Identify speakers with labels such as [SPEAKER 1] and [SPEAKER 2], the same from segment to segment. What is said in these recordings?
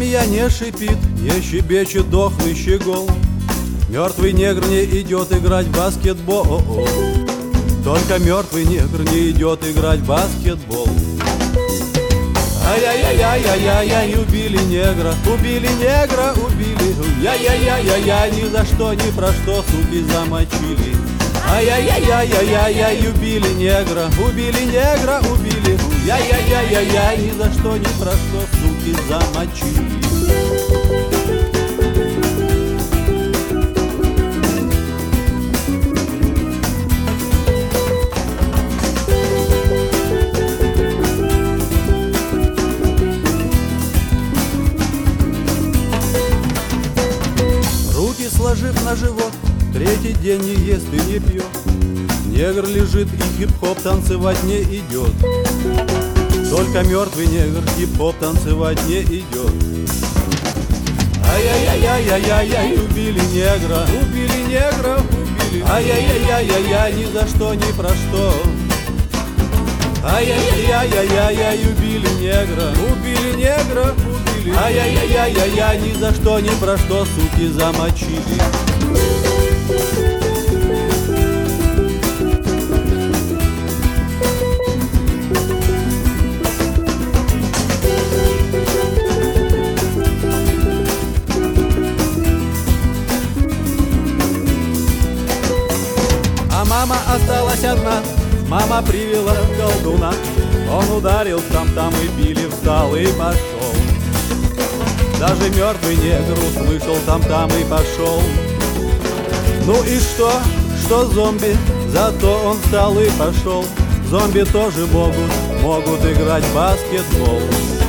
[SPEAKER 1] змея не шипит, не щебечет дохлый щегол. Мертвый негр не идет играть в баскетбол. Только мертвый негр не идет играть в баскетбол. Ай-яй-яй-яй-яй-яй, убили негра, убили негра, убили. Яй-яй-яй-яй-яй, ни за что, ни про что, суки, замочили. Ай-яй-яй-яй-яй-яй, убили негра, убили негра, убили. Яй-яй-яй-яй-яй, ни за что, ни про что, суки, замочили. Сложив на живот, третий день не ест и не пьет. Негр лежит и хип-хоп танцевать не идет. Только мертвый негр хип-хоп танцевать не идет. Ай-яй-яй-яй-яй-яй, убили негра, убили негра, убили. Ай-яй-яй-яй-яй, ни за что, ни про что. Ай-яй-яй-яй-яй-яй, убили негра, убили негра, убили. Ай-яй-яй-яй-яй, ни за что, ни про что, суки, замочили. А мама осталась одна. Мама привела колдуна, он ударил там и били, встал и пошел. Даже мертвый негр услышал там и пошел. Ну и что зомби, зато он встал и пошел. Зомби тоже могут играть в баскетбол.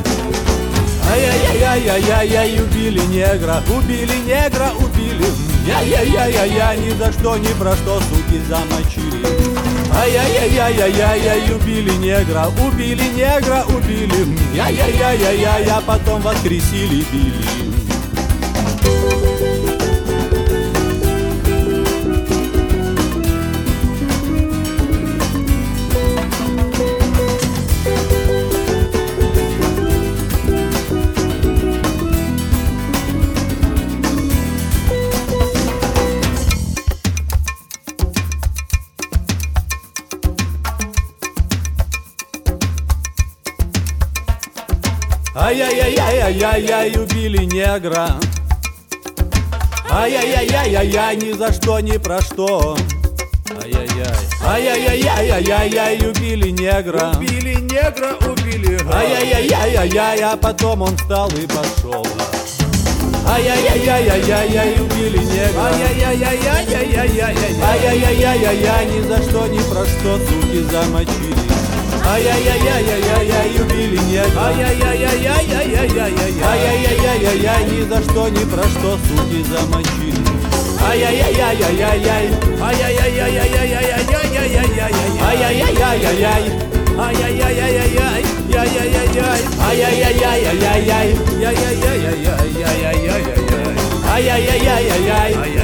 [SPEAKER 1] Ай-яй-яй-яй-яй-яй, убили негра, убили негра, убили. Яй-яй-яй-яй-яй, ни за что, ни про что, суки, замочили. Ай-яй-яй-яй-яй-яй, убили негра, убили негра, убили. Яй-яй-яй-яй-яй, а потом воскресили, били. Ай-яй-яй-яй-яй-яй, убили негра. Ай-яй-яй-яй-яй-яй, ни за что, ни про что. Ай-яй-яй. Ай-яй-яй-яй-яй-яй, убили негра. Убили негра, убили. Ай-яй-яй-яй-яй, а потом он встал и пошел. Ай-яй-яй-яй-яй-яй, убили негра. Ай-яй-яй-яй-яй-яй-яй. Ай-яй-яй-яй-яй, ни за что, ни про что, суки, замочили. Ай-яй-яй-яй-яй-яй, убили негра. Ай-яй-яй-яй-яй-яй-яй. Ай-яй-яй-яй-яй, ни за что, ни про что, суки, замочили. Ай-яй-яй-яй-яй-яй. Ай-яй-яй-яй-яй-яй-яй-яй-яй. Ай-яй-яй-яй-яй. Ай-яй-яй-яй-яй. Яй-яй-яй-яй. Ай-яй-яй-яй-яй-яй. Яй-яй-яй-яй-яй-яй-яй-яй. Ай-яй-яй-яй-яй.